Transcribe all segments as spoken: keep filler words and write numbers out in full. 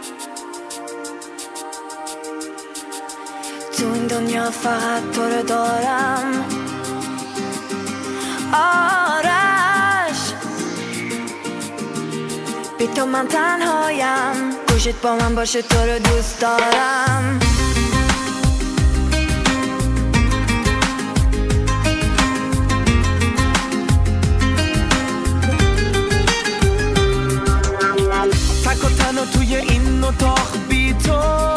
تو این دنیا فقط تو رو دارم آرش، بی تو من تنهایم، گوشت با من باشه تو رو دوست دارم. تک و تنها توی این اتاق بی تو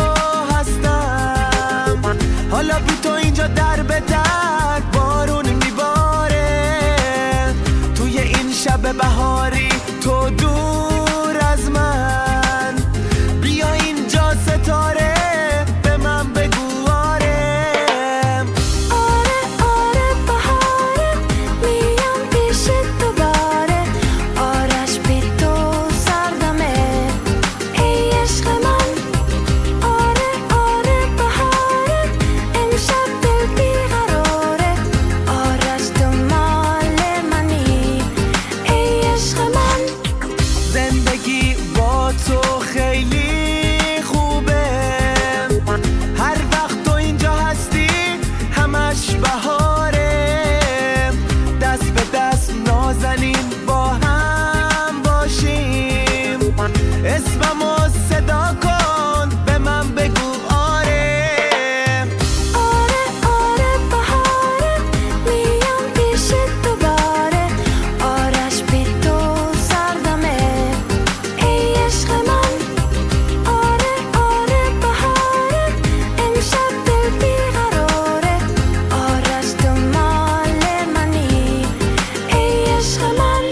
هستم، حالا بی تو اینجا در به در بارون میباره، توی این شب بهاری تو دور از من، بیا اینجا ستاره به من بگو آره. آره آره بهاره میام پیش دوباره، آرش بی تو سردمه ای عشق من. آره آره بهاره امشب دل بیقراره، آرش تو مال منی ای عشق من. زندگی با تو خیلی خوبه، هر وقت تو اینجا هستی همش بهاره، دست به دست نازنین با هم باشیم، اسممو صدا کن به من بگو آره. آره آره بهاره میام پیش دوباره، آرش بی تو سردمه ای عشق من. آره آره بهاره امشب دل بیقراره، آرش تو مال منی ای عشق من.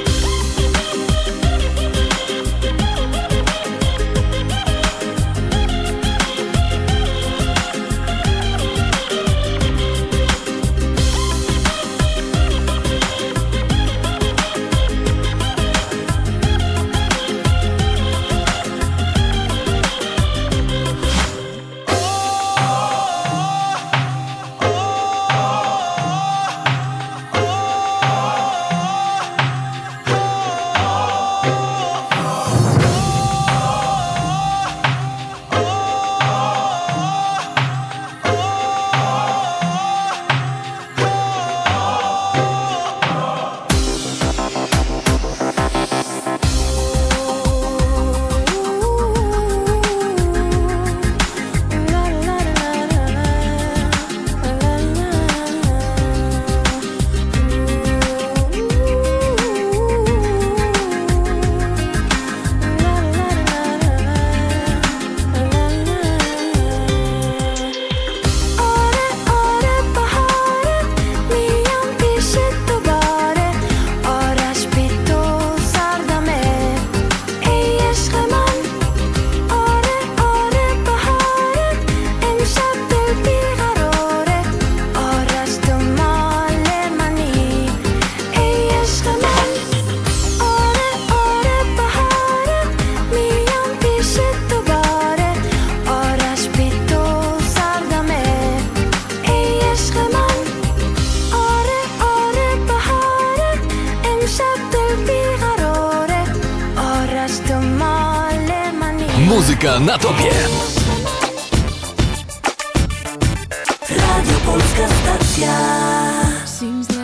Muzyka na topie. Radio Polska Stacja.